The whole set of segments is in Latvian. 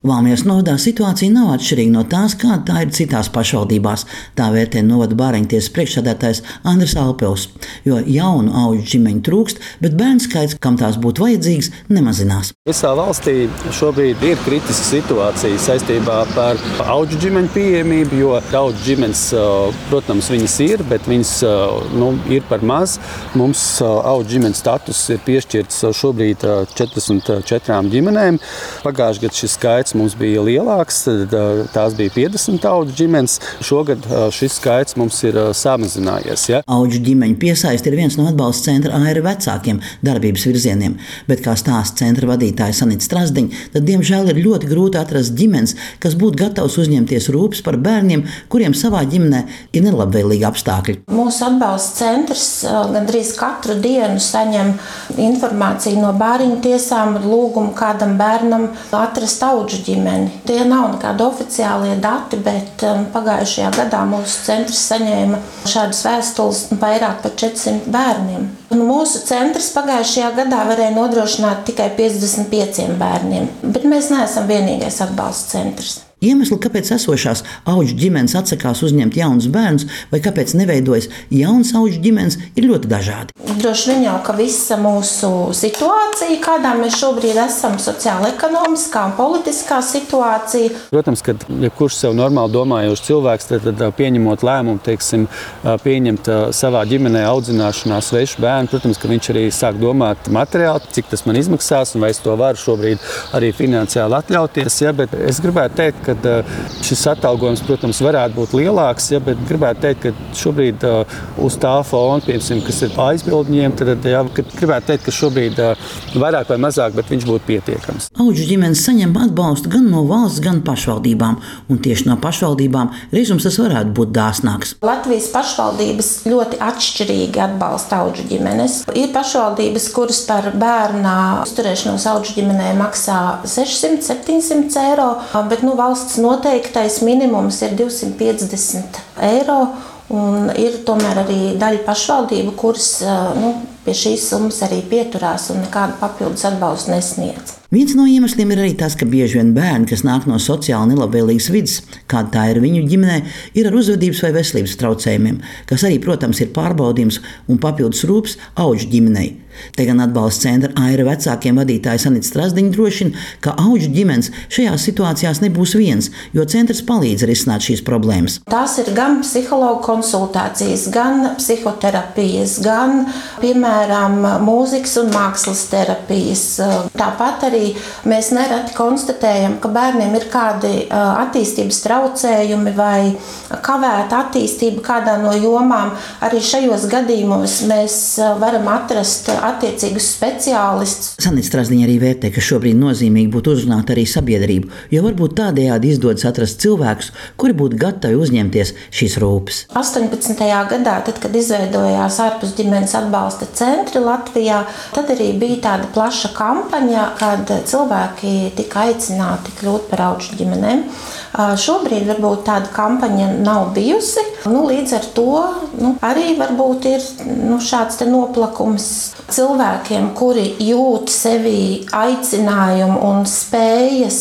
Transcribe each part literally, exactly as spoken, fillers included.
Valmieras novadā situācija nav atšķirīga no tās, kāda tā ir citās pašvaldībās. Tā vērtē novada bāriņtiesas priekšsēdētājs Andris Alpels, jo jaunu auģu ģimeņu trūkst, bet bērnu skaits, kam tās būtu vajadzīgas, nemazinās. Visā valstī šobrīd ir kritiska situācija saistībā par auģu ģimeņu pieejamību, jo auģu ģimenes, protams, viņas ir, bet viņas nu, ir par maz. Mums auģu ģimeņu status ir piešķirts šobrīd četrdesmit četrām ģimenēm. Pagājušajā gadā šis skaits mums bija lielāks, tās bija piecdesmit auģu ģimenes. Šogad šis skaits mums ir samazinājies. Ja? Auģu ģimeņu piesaisti ir viens no atbalsta centra Aira vecākiem darbības virzieniem, bet, kā stāsta centra vadītāja Sanita Strazdiņa, tad, diemžēl, ir ļoti grūti atrast ģimenes, kas būtu gatavs uzņemties rūpes par bērniem, kuriem savā ģimenē ir nelabvēlīgi apstākļi. Mūsu atbalsta centrs gandrīz katru dienu saņem informāciju no bāriņtiesām ar lūgumu kādam bērnam atrast auģu ģimeni. Tie nav nekādi oficiālie dati, bet um, pagājušajā gadā mūsu centrs saņēma šādas vēstules vairāk par četrsimt bērniem. Un mūsu centrs pagājušajā gadā varēja nodrošināt tikai piecdesmit pieciem bērniem, bet mēs neesam vienīgais atbalsta centrs. Iemesli, kāpēc esošās auģu ģimenes atsakās uzņemt jaunus bērnus vai kāpēc neveidojas jaunas auģu ģimenes, ir ļoti dažādi. Droši vien jau, ka visa mūsu situācija, kādā mēs šobrīd esam, sociāla-ekonomiskā un politiskā situācija. Protams, kad ja kurš sev normāli domājošs cilvēks, tad, tad pieņemot lēmumu, teiksim, pieņemt savā ģimenē audzināšanā svešu bērnu, protams, ka viņš arī sāk domāt materiāli, cik tas man izmaksās un vai es to varu šobrīd arī finansiāli atļauties. Ja, bet es gribētu teikt, ka šis atalgojums, protams, varētu būt lielāks, ja, bet gribētu teikt, ka šobrīd uh, uz tā fona, piemēram, kas ir aizbildņiem, tad ja, gribētu teikt, ka šobrīd uh, vairāk vai mazāk, bet viņš būtu pietiekams. Auģu ģimenes saņem atbalstu gan no valsts, gan pašvaldībām, un tieši no pašvaldībām reizums tas varētu būt dāsnāks. Latvijas pašvaldības ļoti atšķirīgi atbalsta auģu ģimenes. Ir pašvaldības, kuras par bērna uzturēšanos auģu ģimenē maksā sešsimt septiņsimt eiro, bet nu, valsts noteiktais minimums ir divsimt piecdesmit eiro, un ir tomēr arī daļa pašvaldību, kuras nu, pie šīs summas arī pieturās un nekādu papildus atbalstu nesniedz. Viens no iemesliem ir arī tas, ka bieži vien bērni, kas nāk no sociāli nelabvēlīgas vidas, kāda tā ir viņu ģimenē, ir ar uzvedības vai veselības traucējumiem, kas arī, protams, ir pārbaudījums un papildus rūpes auģu ģimenei. Te gan atbalsta centra Aira vecākiem vadītāja Sanita Strazdiņa drošina, ka auģu ģimenes šajās situācijās nebūs viens, jo centrs palīdz risināt šīs problēmas. Tās ir gan psihologu konsultācijas, gan psihoterapijas, gan, piemēram, mūzikas un mākslas terapijas. Tāpat arī mēs nereti konstatējam, ka bērniem ir kādi attīstības traucējumi vai kavēta attīstība kādā no jomām. Arī šajos gadījumos mēs varam atrast attiecīgus speciālistus. Sanita Strazdiņa arī vērtē, ka šobrīd nozīmīgi būtu uzrunāt arī sabiedrību, jo varbūt tādējādi izdodas atrast cilvēkus, kuri būtu gatavi uzņemties šīs rūpes. astoņpadsmitajā gadā, tad, kad izveidojās ārpus ģimenes atbalsta centri Latvijā, tad arī bija tāda plaša kampaņa, kad cilvēki tika aicināti kļūt par auģu ģimenēm. Šobrīd varbūt tāda kampaņa nav bijusi. Nu, līdz ar to nu, arī varbūt ir nu, šāds te noplakums cilvēkiem, kuri jūt sevī aicinājumu un spējas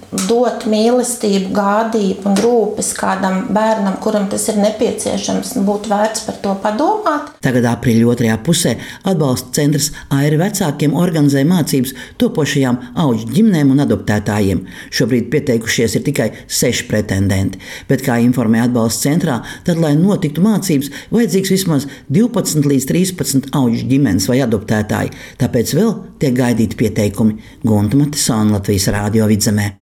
dot mīlestību, gādību un rūpes kādam bērnam, kuram tas ir nepieciešams, būtu vērts par to padomāt. Tagad aprīļa otrajā pusē atbalsta centrs Aira vecākiem organizē mācības topošajām auģu ģimenēm un adoptētājiem. Šobrīd pieteikušies ir tikai seši pretendenti, bet, kā informē atbalsta centrā, tad, lai notiktu mācības, vajadzīgs vismaz divpadsmit līdz trīspadsmit auģu ģimenes vai adoptētāji, tāpēc vēl tiek gaidīti pieteikumi. Gunta Matisone, Latvijas Rādio Vidzemē.